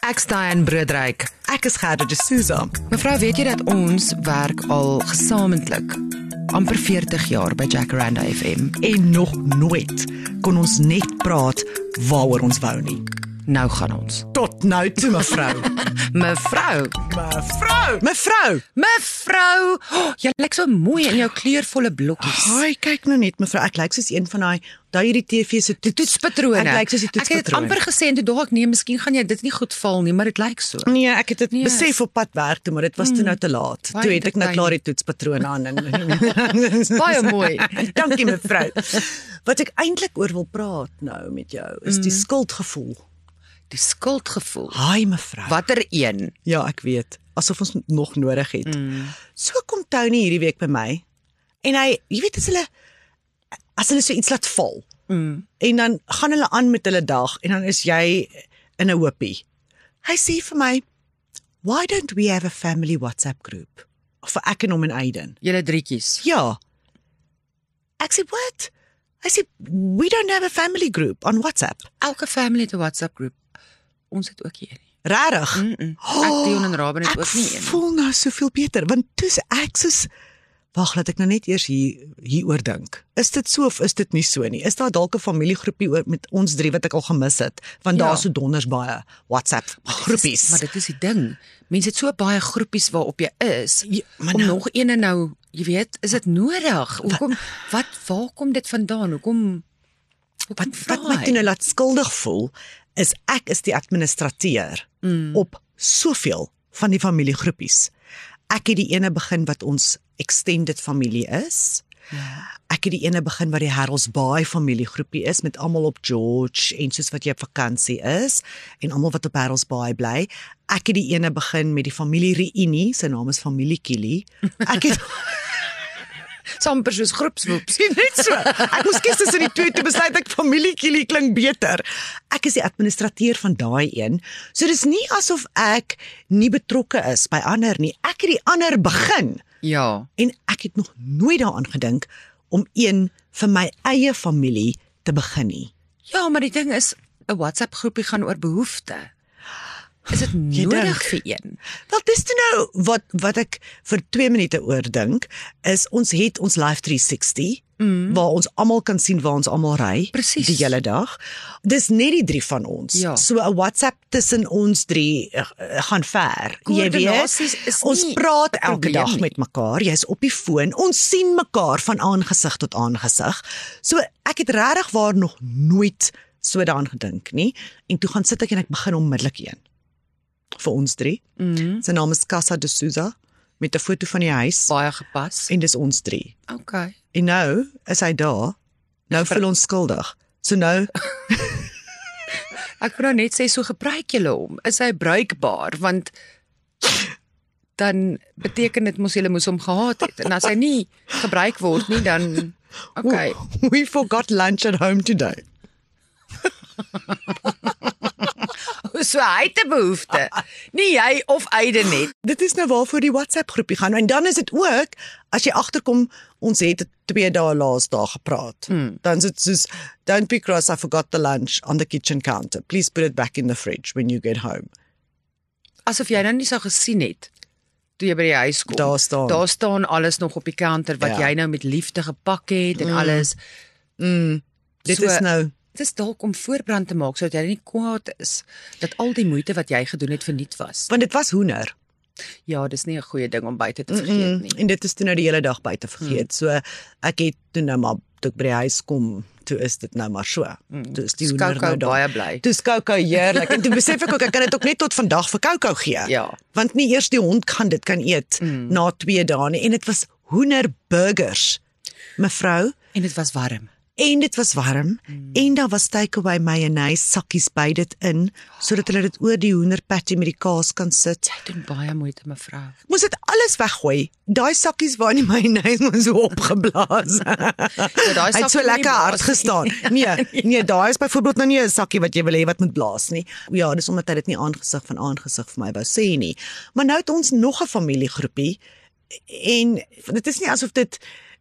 Ek's Diane Broodryk. Ek is Gerda de Souza. Mevrou, weet jy dat ons werk al gesamentlik amper 40 jaar by Jacaranda FM? En nog nooit kon ons net praat waaroor ons wou nie. Nou gaan ons. Tot nou toe, mevrou. Mevrou, Mevrou! oh, jy lyk so mooi in jou kleurvolle blokkies. Haai, kyk nou net, mevrou. Ek lyk soos een van daai hierdie TV se Toetspatrone. Ek lyk soos die Ek het dit toetspatrone. amper gesê en toe dink ek, nee, miskien gaan jy dit nie goed val nie, maar dit lyk so. Nee, ek het dit Nee. besef op pad werk toe, maar dit was toe nou te laat. Baie Toe het ek nou entertaining. klaar die toetspatrone aan. Baie mooi. Dankie, mevrou. Wat ek eintlik oor wil praat nou met jou, is die skuldgevoel. Die skuldgevoel. Haai, mevrou. Watter een? Ja, ek weet. Asof ons nog nodig het. So kom Tony hierdie week by my. En hy, jy weet as hulle so iets laat val. En dan gaan hulle aan met hulle dag en dan is jy in 'n hoopie. Hy sê vir my, "Why don't we have a family WhatsApp group?" Vir ek en hom en Aiden. Julle drietjies. Ja. Ek sê, "What?" Hy sê, "We don't have a family group on WhatsApp." Elke family het 'n WhatsApp groep. Ons het ook hier nie. Rarig. Ek, Dion en Raben het ook nie Ek een. voel nou soveel beter, want toe's ek soos, wag, laat ek nou net eers hieroor dink. Is dit so of is dit nie so nie? Is daar dalk 'n familiegroepie met ons drie wat ek al gemis het? Want Ja. daar's so donders baie WhatsApp groepies. Maar dit is die ding. Mense het so baie groepies waarop jy is. Ja, maar om nou- nog eene nou, jy weet, is dit nodig? Hoekom waar kom dit vandaan? Hoekom Wat my toe nou laat skuldig voel, is ek is die administrateur op soveel van die familiegroepies. Ek het die ene begin wat ons extended familie is. Ja. Ek het die ene begin wat die Harold's Bay familiegroepie is met almal op George en soos wat jy op vakansie is en almal wat op Harold's Bay bly. Ek het die ene begin met die familie reunie, sy naam is familie Kili. Ek het Samper soos groepswoeps. net so. Ek moes kies tussen die twee, toe besluit ek familie Kili klink beter. Ek is die administrateur van daai een. So dis nie asof ek nie betrokke is by ander nie. Ek het die ander begin. Ja. En ek het nog nooit daaraan gedink om een vir my eie familie te begin nie. Ja, maar die ding is, 'n WhatsApp groepie gaan oor behoefte. Is dit nodig dink. vir een? Wel, dis toe nou wat ek vir 2 minute oor dink, is ons het ons Live 360, waar ons almal kan sien waar ons almal ry, Presies. die hele dag. Dis net die 3 van ons. Ja. So 'n WhatsApp tussen ons 3 gaan ver. Jy Koördinasies weet, is ons nie praat 'n elke probleem dag nie. met mekaar. Jy's op die foon. Ons sien mekaar van aangesig tot aangesig. So ek het regtig waar nog nooit so daaraan gedink nie. En toe gaan sit ek en ek begin onmiddellik een vir ons 3. Sy naam is Casa de Souza met 'n foto van die huis Baie gepas. en dis ons 3. Okay. En nou is hy daar. Nou voel ons skuldig. So nou Ek wou nou net sê, so gebruik julle hom. Is hy bruikbaar? Want dan beteken dit mos julle moes hom gehaat het. En as hy nie gebruik word nie, dan okay. we forgot lunch at home today. So hy het 'n behoefte. Nie jy of Aiden net. Dit is nou waarvoor die WhatsApp groepie gaan. En dan is dit ook as jy agterkom, ons het 2 dae laas daar gepraat. Dan is dit soos, don't be cross, I forgot the lunch on the kitchen counter. Please put it back in the fridge when you get home. Asof jy nou nie sou gesien het toe jy by die huis kom. Daar staan alles nog op die counter wat Ja. jy nou met liefde gepak het en alles. Dit So, is nou Dit is dalk om voorbrand te maak sodat jy nie kwaad is dat al die moeite wat jy gedoen het verniet was. want dit was hoender. Ja, dis nie 'n goeie ding om buite te vergeet nie. En dit is toe nou die hele dag buite vergeet. So ek het toe nou maar toe ek by die huis kom, toe is dit nou maar so. Toe is die hoender Coco nou daar. baie bly. Toe is Coco heerlik en toe besef ek ook ek kan dit ook net tot vandag vir Coco gee. Ja. Want nie eers die hond kan dit kan eet na 2 dae nie en dit was hoenderburgers. Mevrou, En dit was warm. en dit was warm en daar was takeaway mayonnaise sakkies by dit in sodat hulle dit oor die hoenderpatty met die kaas kan sit. Jy doen baie moeite, mevrou. Moes dit alles weggooi. Daai sakkies waar in die mayonnaise was so opgeblaas. daai Hy het so sakkie moet nie lekker hard blaas gestaan. Nee, daai is byvoorbeeld nou nie 'n sakkie wat jy wil hê wat moet blaas nie. Ja, dis omdat hy dit nie aangesig vir my wou sê nie. Maar nou het ons nog 'n familiegroepie en dit is nie asof dit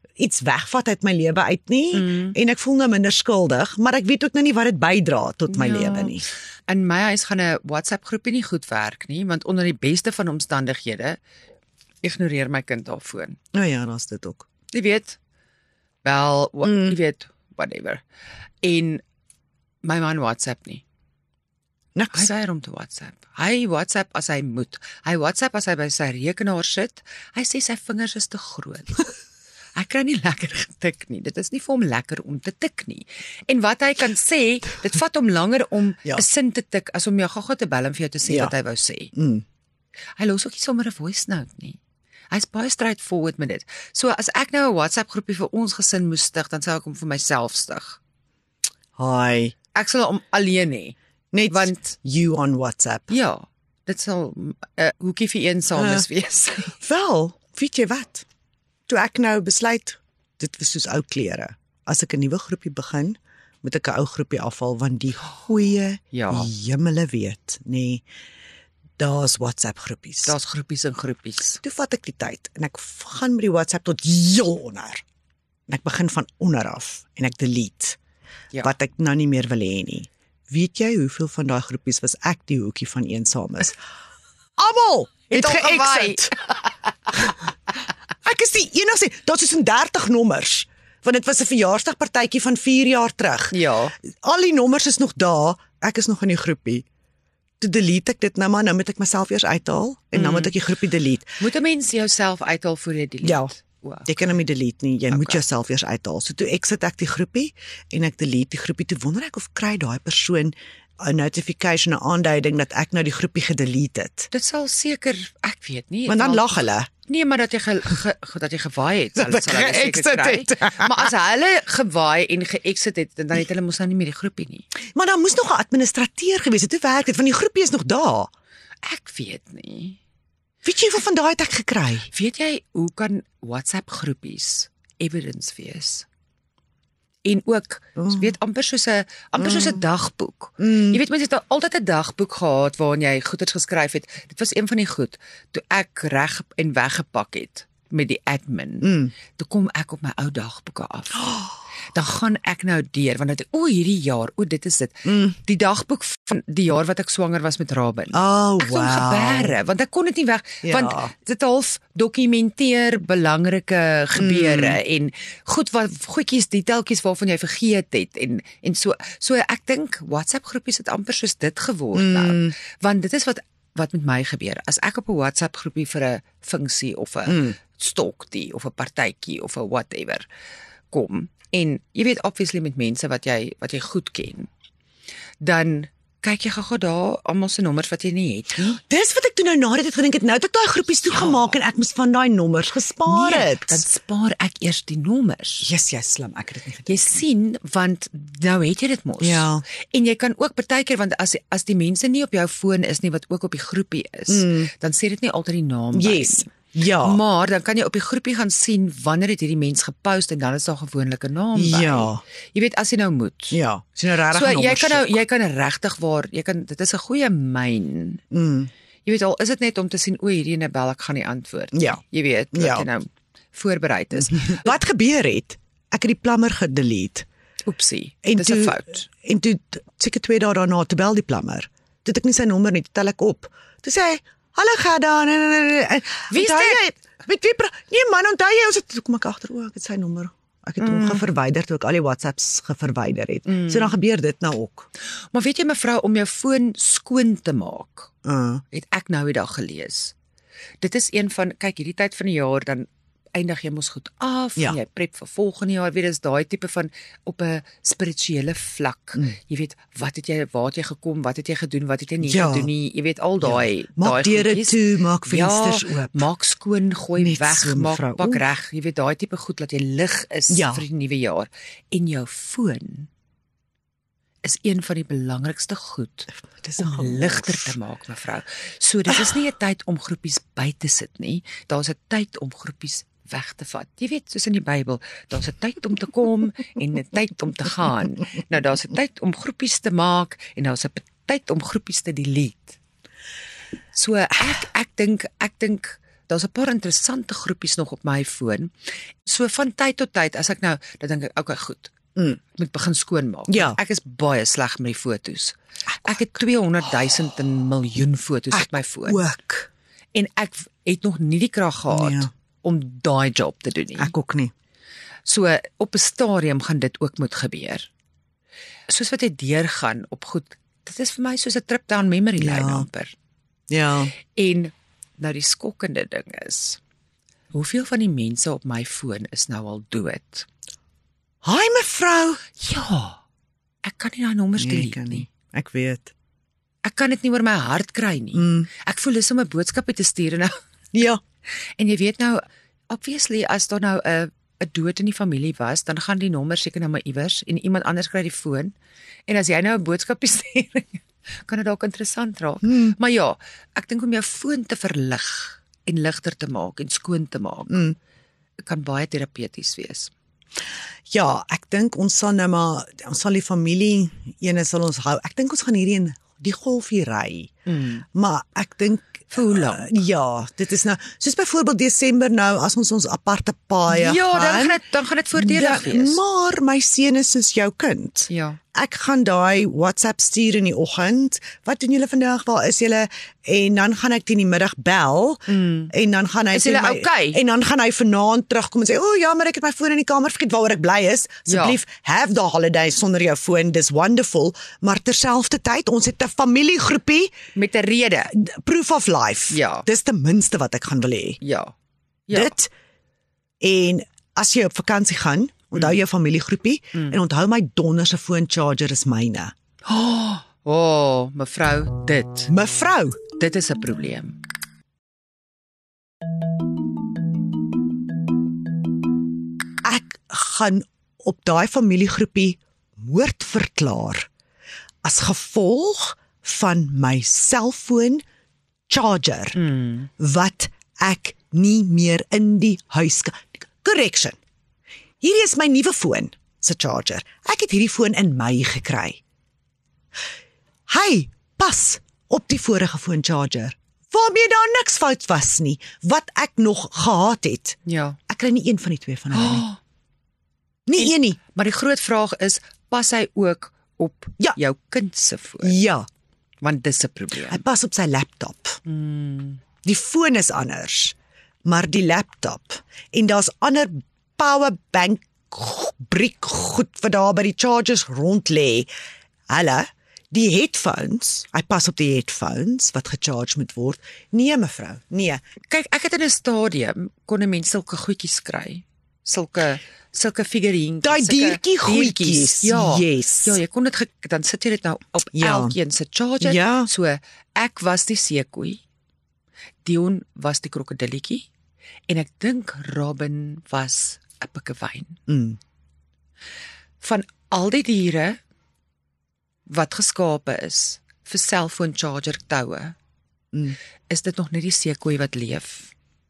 iets wegvat uit my lewe uit nie en ek voel nou minder skuldig, maar ek weet ook nou nie wat dit bydra tot my lewe nie. In my huis gaan 'n WhatsApp groepie nie goed werk nie, want onder die beste van omstandighede ignoreer my kind haar foon. Nou ja, daar's dit ook. Jy weet, wel, jy weet, whatever. En my man WhatsApp nie. Hy Niks. sê om te WhatsApp. Hy WhatsApp as hy moet. Hy WhatsApp as hy by sy rekenaar sit. Hy sê sy vingers is te groot. Hy kan nie lekker getik nie. Dit is nie vir hom lekker om te tik nie. En wat hy kan sê, dit vat hom langer om 'n sin te tik as om jou gaga te bel en vir jou te sê wat hy wou sê. Hy los ook nie sommer 'n voice note nie. Hy's baie straightforward met dit. So as ek nou 'n WhatsApp groepie vir ons gesin moes stig, dan sou ek hom vir myself stig. Hi. Ek sal hom alleen hê. Net Want you on WhatsApp. ja, dit sal 'n hoekie vir eensames wees. Wel, weet jy wat? Toe ek nou besluit, dit was soos ou klere. As ek 'n nuwe groepie begin, moet ek 'n ou groepie afval want die goeie hemele weet, nee, daar's WhatsApp groepies. Daar's groepies en groepies. Toe vat ek die tyd en ek gaan met die WhatsApp tot heel onder. En ek begin van onder af en ek delete wat ek nou nie meer wil hê nie. Weet jy hoeveel van daai groepies was ek die hoekie van eensames? Almal het ge-exit. Ek is die enigste, daar's soos 30 nommers, want dit was 'n verjaarsdagpartytjie van 4 jaar terug. Ja. Al die nommers is nog daar, ek is nog in die groepie. Toe delete ek dit nou maar, nou moet ek myself eers uithaal en dan moet ek die groepie delete. Moet 'n mens jouself uithaal voor jy delete? Ja. Jy kan hom nie delete nie, jy moet jouself eers uithaal. So toe exit ek die groepie en ek delete die groepie. Toe wonder ek of kry daai persoon 'n notification, 'n aanduiding dat ek nou die groepie gedelete het. Dit sal seker, ek weet nie. Want dan lag hulle. Nee, maar dat jy dat jy gewaai het, sal hulle seker kry. het. Maar as hulle gewaai en ge-exit het, dan het hulle mos nou nie meer die groepie nie. Maar dan moes nog 'n administrateur gewees het. Hoe werk dit? Want die groepie is nog daar. Ek weet nie. Weet jy hoeveel van daai het ek gekry? Weet jy hoe kan WhatsApp groepies evidence wees? En ook, weet amper soos 'n dagboek. Jy weet mense het altyd 'n dagboek gehad waarin jy goeders geskryf het. Dit was een van die goed toe ek reg en weggepak het met die admin. Toe kom ek op my ou dagboeke af. Dan gaan ek nou deur want dit hierdie jaar, dit is dit. Die dagboek van die jaar wat ek swanger was met Rabin. Oh, ek het hom geberre want ek kon dit nie weg want dit half dokumenteer belangrike gebeure en goed wat goedjies, detailtjies waarvan jy vergeet het en so ek dink WhatsApp groepies het amper soos dit geword nou. Want dit is wat met my gebeur. As ek op 'n WhatsApp groepie vir 'n funksie of 'n stokkie of 'n partytjie of 'n whatever kom en jy weet obviously met mense wat jy goed ken, dan kyk jy gou daar almal se nommers wat jy nie het nie. Dis wat ek toe nou na dit gedink het. Nou het ek daai groepies toegemaak en ek moes van daai nommers gespaar het. Dan spaar ek eers die nommers. Yes, jy slim, ek het dit nie gedink. Jy sien, want nou het jy dit mos. Ja. En jy kan ook partykeer, want as die mense nie op jou foon is nie, wat ook op die groepie is, dan sê dit nie altyd die naam by nie. Ja. Maar dan kan jy op die groepie gaan sien wanneer het hierdie mens gepost en dan is daar gewoonlik 'n naam by. Ja. Jy weet as jy nou moet. Ja, as jy nou regtig so, jy kan regtig dit is 'n goeie myn. Jy weet al is dit net om te sien hierdie ene bel ek gaan nie antwoord. Ja. Jy weet dat jy nou voorberei is. Wat gebeur het? Ek het die plammer gedelete. Oepsie. Dis 'n fout. En toe seker 2 dae daarna te bel die plammer. Toe het ek nie sy nommer nie, toe tel ek op. Toe sê hy, "Hallo Gerda." Wie is dit? Met wie nee man, onthou jy ons het toe kom ek agter ek het sy nommer. Ek het hom geverwyder toe ek al die WhatsApps geverwyder het. So dan gebeur dit nou ook. Maar weet jy mevrou, om jou foon skoon te maak, het ek nou die dag gelees. Dit is een van, kyk hierdie tyd van die jaar dan eindig jy mos goed af en jy prep vir volgende jaar, weet dis daai tipe van op 'n spirituele vlak. Jy weet, waar het jy gekom, wat het jy gedoen, wat het jy nie gedoen nie. Jy weet al daai maak deure toe, maak vensters oop. Maak skoon, gooi net weg, so, maak pak reg. Jy weet daai tipe goed dat jy lig is vir die nuwe jaar. En jou foon is een van die belangrikste goed om ligter te maak, mevrou. So dit is nie 'n tyd om groepies by te sit nie. Daar's 'n tyd om groepies weg te vat. Jy weet, soos in die Bybel, daar's 'n tyd om te kom en 'n tyd om te gaan. Nou daar's 'n tyd om groepies te maak en daar's 'n tyd om groepies te delete. So ek dink daar's 'n paar interessante groepies nog op my foon. So van tyd tot tyd as ek nou, dan dink ek, okay, goed. Ek moet begin skoonmaak. Ja. Ek is baie sleg met die foto's. Ek het 200,000 en miljoen foto's op my foon. Ook. En ek het nog nie die krag gehad om daai job te doen nie. Ek ook nie. So op 'n stadium gaan dit ook moet gebeur. Soos wat jy deurgaan op goed, dit is vir my soos 'n trip down memory lane amper. Ja. En nou die skokkende ding is, hoeveel van die mense op my foon is nou al dood? Hi mevrou. Ja, ek kan nie daai nommers delete nie. Ek weet. Ek kan dit nie oor my hart kry nie. Ek voel dis om 'n boodskap te stuur nou. Ja. En jy weet nou, obviously as daar nou 'n dood in die familie was, dan gaan die nommer seker nou maar iewers en iemand anders kry die foon. En as jy nou 'n boodskap stuur, kan dit dalk interessant raak. Maar ja, ek dink om jou foon te verlig en ligter te maak en skoon te maak, kan baie terapeuties wees. Ja, ek dink ons sal nou maar, ons sal die familie ene sal ons hou. Ek dink ons gaan hierdie in die golfie ry. Maar ek dink vir hoe lank? Ja, dit is nou soos byvoorbeeld Desember nou as ons aparte paaie gaan. Dan gaan dit voordelig wees. Maar my seun is soos jou kind. Ja. Ek gaan daai WhatsApp stuur in die oggend. Wat doen julle vandag? Waar is julle? En dan gaan ek teen die middag bel en dan gaan hy is julle okay? En dan gaan hy vanaand terugkom en sê, "O ja, maar ek het my foon in die kamer vergeet waaroor ek bly is. Asseblief have the holiday sonder jou foon. Dis wonderful." Maar terselfdertyd, ons het 'n familiegroepie met 'n rede. Proof of life. Ja. Dis ten minste wat ek gaan wil hê. Ja. Dit en as jy op vakansie gaan, onthou jou familiegroepie en onthou my donder se foon charger is myne. Mevrou, dit is 'n probleem. Ek gaan op daai familiegroepie moord verklaar as gevolg van my selfoon charger wat ek nie meer in die huis kan. Correction. Hierdie is my nuwe foon se charger. Ek het hierdie foon in Mei gekry. Hy pas op die vorige foon charger, waarmee daar niks fout was nie, wat ek nog gehad het. Ja. Ek kry nie een van die twee van hulle nie. Nie een nie. Maar die groot vraag is, pas hy ook op jou kind se foon? Ja. Want dis 'n probleem. Hy pas op sy laptop. Die foon is anders, maar die laptop en daar's ander powerbank briek goed wat daar by die chargers rond lê. Hulle, die headphones, hy pas op die headphones wat gecharge moet word. Nee mevrou, nee. Kyk, ek het in 'n stadium kon 'n mens sulke goedjies kry. Sulke figurines. Daai diertjie goedjies. Ja. Yes. Ja, jy kon dit dan sit jy dit nou op elkeen se charger. Ja. So ek was die seekoei. Dion was die krokodilletjie en ek dink Robin was 'n pikkewyn. Van al die diere wat geskape is vir selfoon charger toue, is dit nog net die seekoei wat leef.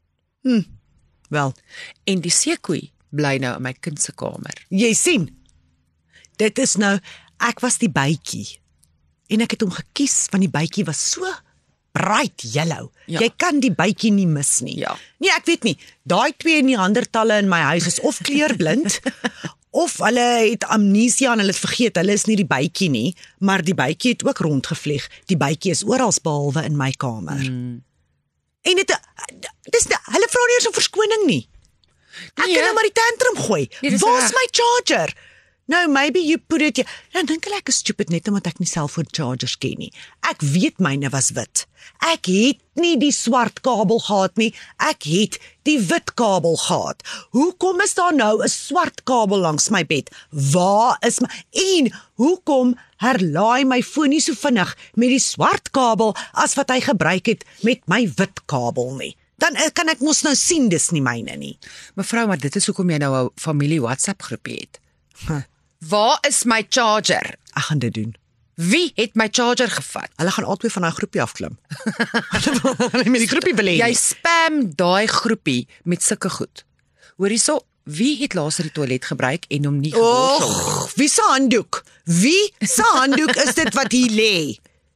Wel, en die seekoei bly nou in my kind se kamer. Jy sien. Dit is nou, ek was die bytjie en ek het hom gekies want die bytjie was so bright yellow. Ja. Jy kan die bytjie nie mis nie. Ja. Nee, ek weet nie. Daai twee neandertalle in my huis is of kleurblind of hulle het amnesia en hulle het vergeet, hulle is nie die bytjie nie, maar die bytjie het ook rondgevlieg. Die bytjie is oral behalwe in my kamer. En hulle vra nie eens om verskoning nie. Ek kan nou maar die tantrum gooi. Waar's my charger? Nou, maybe you put it here. Dan dink ek is stupid net omdat ek nie selfoon chargers ken nie. Ek weet myne was wit. Ek het nie die swart kabel gehad nie. Ek het die wit kabel gehad. Hoekom is daar nou 'n swart kabel langs my bed? Waar is my... En hoekom herlaai my foon nie so vinnig met die swart kabel as wat hy gebruik het met my wit kabel nie? Dan kan ek mos nou sien dis nie myne nie. Mevrou, maar dit is hoekom jy nou 'n familie WhatsApp groepie het. Waar is my charger? Ek gaan dit doen. Wie het my charger gevat? Hulle gaan albei van daai groepie afklim. Hulle met die groepie wil hê. Jy spam daai groepie met sulke goed. Hoor hierso, wie het laas die toilet gebruik en hom nie geworsel nie? Wie se handdoek? Wie se handdoek is dit wat hier lê?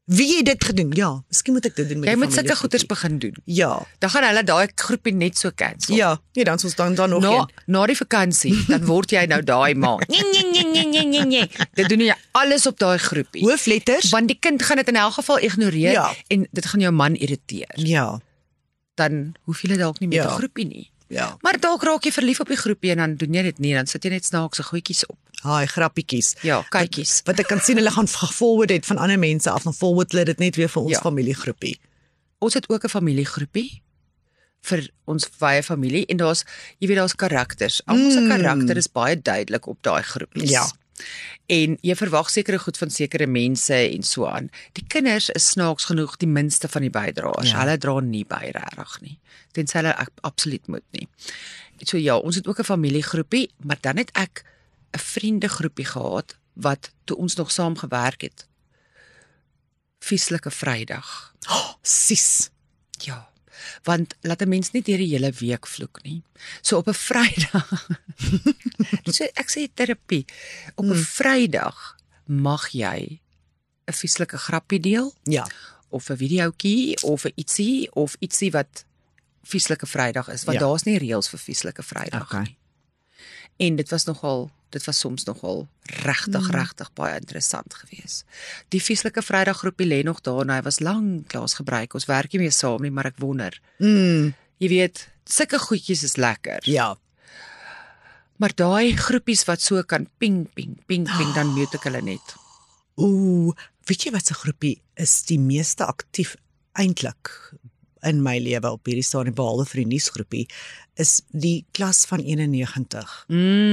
Wie het dit gedoen? Ja, miskien moet ek dit doen met Jy die moet sulke familiegroepie. goeders begin doen. Ja. Dan gaan hulle daai groepie net so cancel. Ja, nee, dan is ons dan nog een. Na die vakansie, dan word jy nou daai ma. Nee. Dit doen jy alles op daai groepie. Hoofletters? Want die kind gaan dit in elk geval ignoreer Ja. en dit gaan jou man irriteer. Ja. Dan hoef jy dalk nie met 'n Ja. groepie nie. Ja. Maar dalk raak jy verlief op die groepie en dan doen jy dit nie, dan sit jy net snaakse goedjies op. Haai grappietjies. Ja, kykies. Wat ek kan sien hulle gaan forward het van ander mense af, dan forward hulle dit net weer vir ons Ja. familiegroepie. Ons het ook 'n familiegroepie vir ons wye familie en daar's karakters. Almal se karakter is baie duidelik op daai groepies. Ja. En jy verwag sekere goed van sekere mense en so aan. Die kinders is snaaks genoeg die minste van die bydraers. Ja. Hulle dra nie by regtig nie. Tensy hulle absoluut moet nie. So ja, ons het ook 'n familiegroepie, maar dan het ek 'n vriendegroepie gehad wat toe ons nog saam gewerk het. Vieslike Vrydag. Sis. Ja, want laat 'n mens nie deur die hele week vloek nie. So op 'n Vrydag. So ek sê terapie. Op 'n Vrydag mag jy 'n vieslike grappie deel Ja. of 'n videoetjie of 'n ietsie wat vieslike Vrydag is, want Ja. daar's nie reëls vir vieslike Vrydag Okay. nie. En dit was soms nogal regtig baie interessant geweest. Die vieslike Vrydag groepie lê nog daar en hy was lanklaas gebruik. Ons werk nie meer saam nie, maar ek wonder. Jy weet, sulke goedjies is lekker. Ja. Maar daai groepies wat so kan ping, dan mute ek hulle net. Ooh, weet jy wat se groepie is die meeste aktief eintlik in my lewe op hierdie stadium behalwe vir die nuusgroepie is die klas van 91.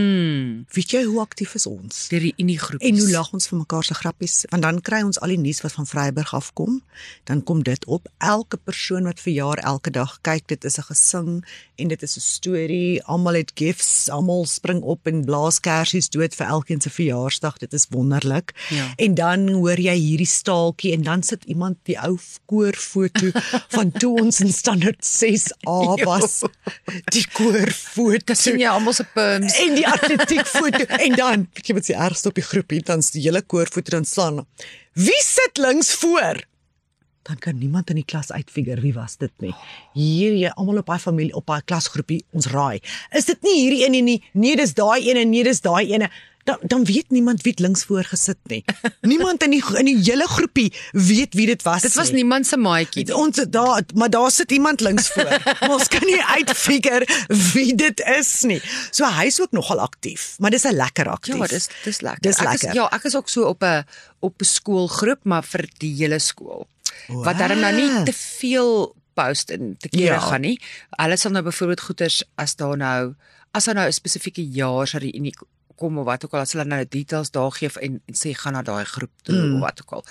Weet jy hoe aktief is ons? Die uniegroepies. En hoe lag ons vir mekaar se grappies, want dan kry ons al die nuus wat van Vryburg afkom, dan kom dit op. Elke persoon wat verjaar elke dag kyk, dit is 'n gesing en dit is 'n storie. Almal het gifts, almal spring op en blaas kersies dood vir elkeen se verjaarsdag. Dit is wonderlik. Ja. En dan hoor jy hierdie staaltjie en dan sit iemand die ou koorfoto van toe ons in standaard 6A was. Die koorfoto. sien jy almal se perms. En die atletiekfoto. En dan, weet jy wat die ergste op die groepie, dan is die hele koorfoto dan staan. Wie sit links voor? Dan kan niemand in die klas uitfigure wie was dit nie. Hier jy almal op daai familie op daai klasgroepie ons raai. Is dit nie hierdie een nie? Nee, dis daai ene, nee, dis daai ene. Dan weet niemand wie het links voor gesit nie. Niemand in die hele groepie weet wie dit was. Dit was niemand se maatjie nie. Ons maar daar sit iemand links voor. Maar ons kan nie uitfigure wie dit is nie. So hy's ook nogal aktief, maar dis 'n lekker aktief. Ja, dis lekker. Dis lekker. Ek is ook so op 'n skoolgroep, maar vir die hele skool. Wat daarom nou nie te veel post en te kere gaan nie. Hulle sal nou byvoorbeeld goeters as daar nou 'n spesifieke jaar sal die unie kom of wat ook al, as hulle nou details daar gee en sê gaan na daai groep toe of wat ook al.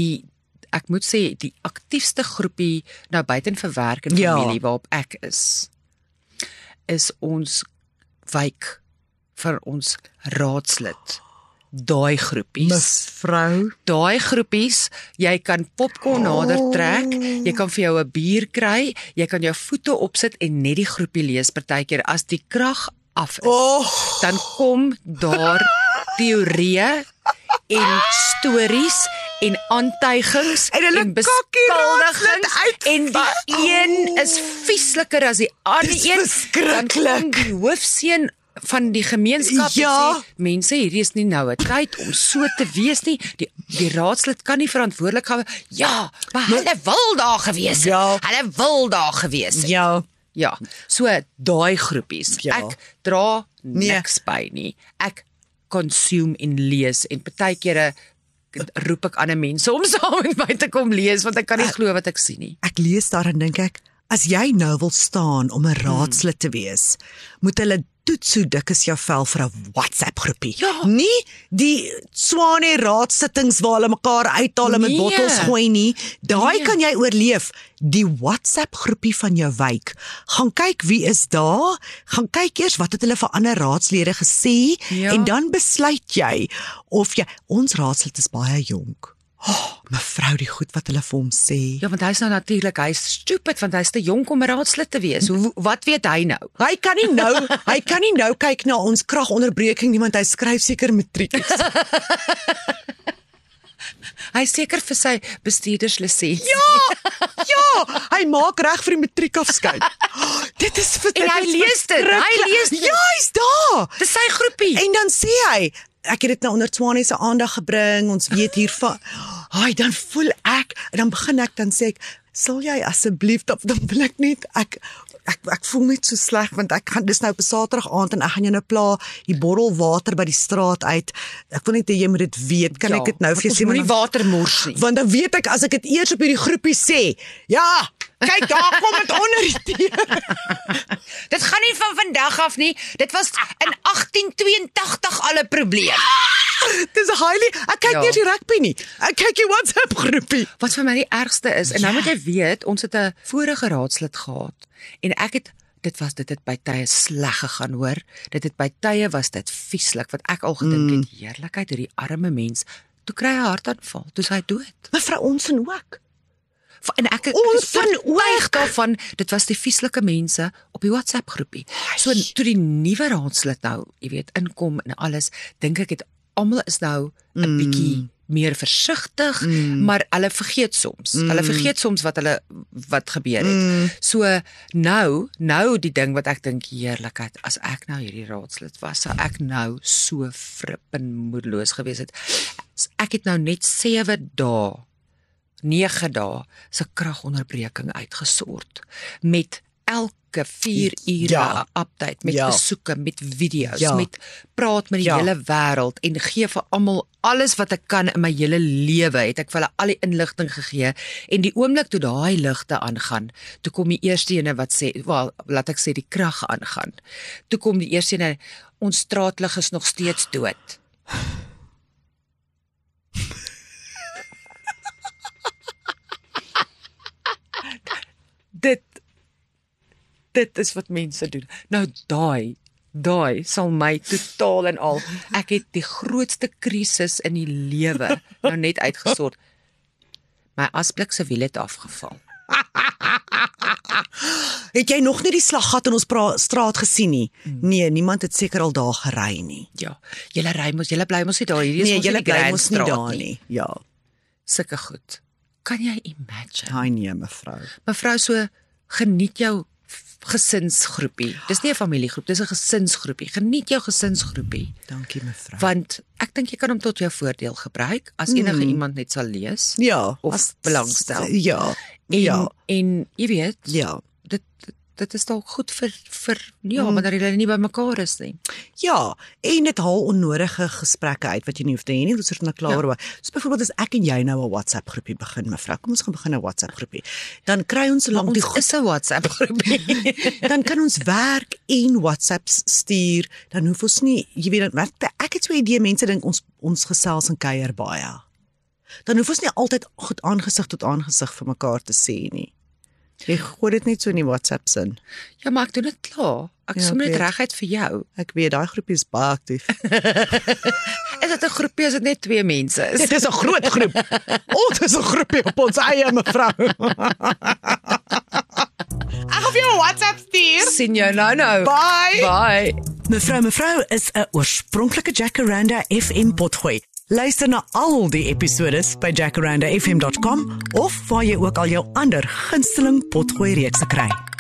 Ek moet sê die aktiefste groepie nou buiten vir werk en familie waarop ek is ons wyk vir ons raadslid. Daai groepies. Mevrou, Daai groepies, jy kan popcorn nader trek, jy kan vir jou 'n bier kry, jy kan jou voete opsit en net die groepie lees partykeer as die krag af is. Dan kom daar teorieë en stories en aantuigings en beskuldigings en die een is viesliker as die ander een. Dan kom die hoofseun van die gemeenskap sê, mense, hierdie is nie nou 'n tyd om so te wees nie. Die raadslid kan nie verantwoordelik hou. Ja, maar hulle wil daar gewees het. Hulle wil daar gewees het. Ja, so daai groepies. Ek dra niks by nie. Ek consume en lees en partykeer roep ek ander mense om saam met my te kom lees want ek kan nie glo wat ek sien nie. Ek lees daar en dink ek, as jy nou wil staan om 'n raadslid te wees, moet hulle toets hoe dik is jou vel vir 'n WhatsApp groepie. Nie die Swane raadsittings waar hulle mekaar uithaal en met bottels gooi nie. Daai kan jy oorleef. Die WhatsApp groepie van jou wijk. Gaan kyk wie is daar. Gaan kyk eers wat het hulle vir ander raadslede gesê en dan besluit jy of ons raadslid is baie jonk. Mevrou, die goed wat hulle vir hom sê. Ja, want hy's nou natuurlik, hy's stupid want hy's te jonk om 'n raadslid te wees. Wat weet hy nou? Hy kan nie nou kyk na ons kragonderbreking nie, want hy skryf seker matriek. Hy is seker vir sy bestuurderslisensie. Ja, hy maak reg vir die matriekafskeid. Dit is vir En hy lees dit. Ja, hy's daar. Dis sy groepie. En dan sê hy, ek het dit nou onder Swanie se aandag gebring, ons weet hiervan. Ai, dan voel ek, en dan begin ek, dan sê ek, sal jy asseblief, dan wil ek net, ek voel net so sleg, want ek gaan, dis nou op 'n Saterdag aand, en ek gaan jou nou pla, die bottel water by die straat uit, ek wil net hê jy moet dit weet, kan ek dit nou vir jou sê, sê, moenie water mors nie. Want dan weet ek, as ek dit eers op hierdie groepie sê, ja, kyk daar kom dit onder die deur. Dit gaan nie van vandag af nie, dit was in 1882 al 'n probleem. Dis 'n highly, ek kyk nie eens die rugby nie, ek kyk die WhatsApp groepie. Wat vir my die ergste is, en nou moet jy weet, ons het 'n vorige raadslid gehad, en dit het by tye sleg gegaan, hoor. Dit het by tye was dit vieslik, wat ek al gedink het, heerlikheid, hierdie arme mens, toe kry hy 'n hartaanval, toe is hy dood. Mevrou Onsen ook. En ek is oortuig daarvan, dit was die vieslike mense op die WhatsApp groepie. So toe die nuwe raadslid nou, jy weet, inkom en alles, dink ek het almal is nou 'n bietjie meer versigtig, maar hulle vergeet soms. Hulle vergeet soms wat gebeur het. So nou die ding wat ek dink, heerlikheid, as ek nou hierdie raadslid was, sou ek nou so frippen moedeloos gewees het. Ek het nou net 7 dae 9 dae se kragonderbreking uitgesort met elke 4 ure 'n update, met besoeke, met video's, met praat met die hele wêreld en gee vir almal alles wat ek kan in my hele lewe, het ek vir hulle al die inligting gegee, en die oomblik toe daai ligte aangaan, toe kom die eerste ene wat sê, laat ek sê die krag aangaan, toe kom die eerste ene, ons straatlig is nog steeds dood. Dit is wat mense doen. Nou daai sal my totaal en al, ek het die grootste krisis in die lewe nou net uitgesort. My asblik se wiel het afgeval. Het jy nog nie die slaggat in ons straat gesien nie? Nee, niemand het seker al daar gery nie. Ja, julle bly mos nie daar, hierdie is nee, mos julle bly mos nie Grandstraat daar nie. Ja. Sulke goed. Kan jy imagine? Ai nee, mevrou. Mevrou, so geniet jou gesinsgroepie. Dis nie 'n familiegroep, dis 'n gesinsgroepie. Geniet jou gesinsgroepie. Dankie mevrou. Want ek dink jy kan hom tot jou voordeel gebruik as enige iemand net sal lees Ja, of belangstel. Ja. En jy weet, Ja. dit is dalk goed vir wanneer julle nie by mekaar is nie. Ja, en dit haal onnodige gesprekke uit wat jy nie hoef te hê nie, dis er nou klaar oor. So byvoorbeeld as ek en jy nou 'n WhatsApp groepie begin, mevrou, kom ons gaan begin 'n WhatsApp groepie. Dan kry ons solank die is 'n WhatsApp groepie. dan kan ons werk en WhatsApps stuur, dan hoef ons nie, jy weet, ek het so 'n idee, mense dink ons gesels en kuier baie. Dan hoef ons nie altyd goed aangesig tot aangesig vir mekaar te sê nie. Jy gooi dit net so in die WhatsApp sin. Ja, maar ek doen dit klaar. Ek som net reguit vir jou. Ek weet, daai groepie is baie aktief. Is dit 'n groepie as dit net 2 mense is? Dit is 'n groot groep. Ons is 'n groepie op ons eie, mevrou. Ek hoef jou 'n WhatsApp stuur. Sien jou nou. Bye. Mevrou is 'n oorspronklike Jacaranda FM potgooi. Luister na al die episodes by jacarandafm.com of waar jy ook al jou ander gunsteling potgooi reekse kry.